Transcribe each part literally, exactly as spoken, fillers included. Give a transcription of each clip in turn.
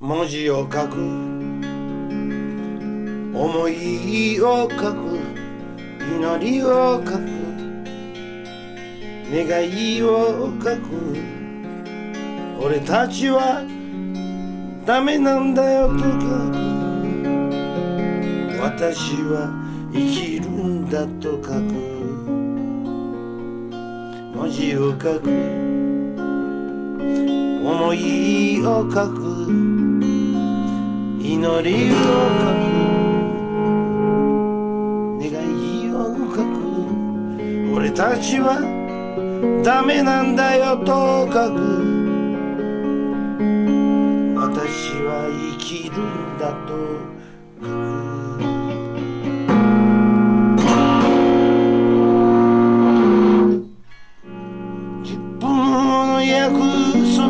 文字を書く、思いを書く、祈りを書く、願いを書く。俺たちはダメなんだよと書く。私は生きるんだと書く。文字を書く、思いを書く、祈りを書く、願いを書く。俺たちはダメなんだよと書く。私は生きるんだと書く。じゅっぷんの約束、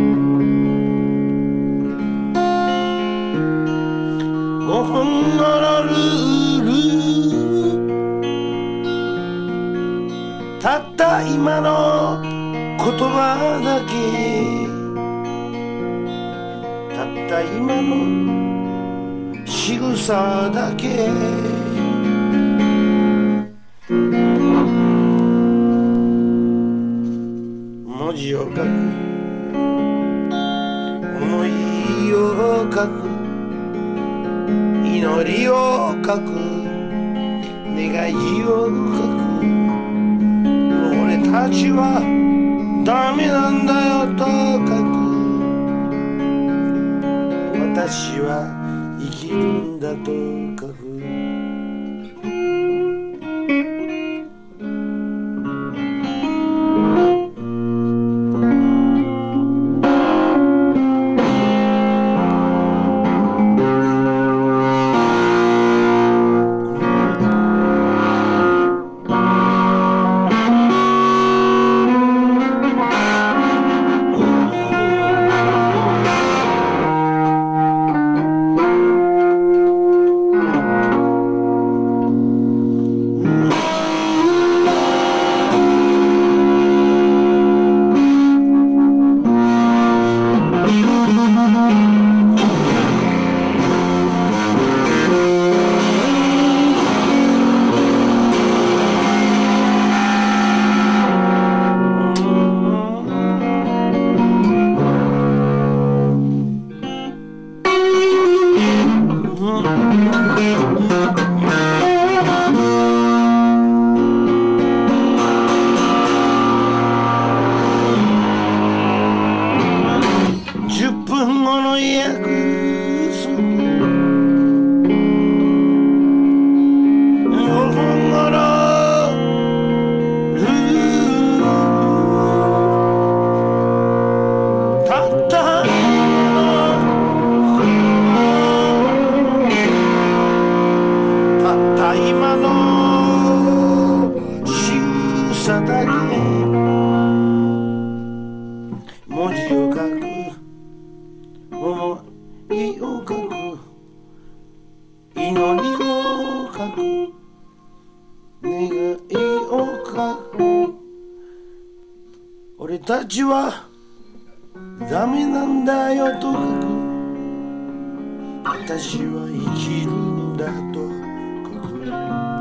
ごふんのルール、たった今の言葉だけ、たった今の仕草だけ。文字を書く、思いを書く、祈りを書く、願いを書く。俺たちはダメなんだよと書く。私は生きるんだと書く。じゅっぷんごの約束、ごふんごのルール、たった今のたった今の仕草だけ。文字を書く、思いを書く、祈りを書く、願いを書く。俺たちはダメなんだよと書く。私は生きるんだと書く。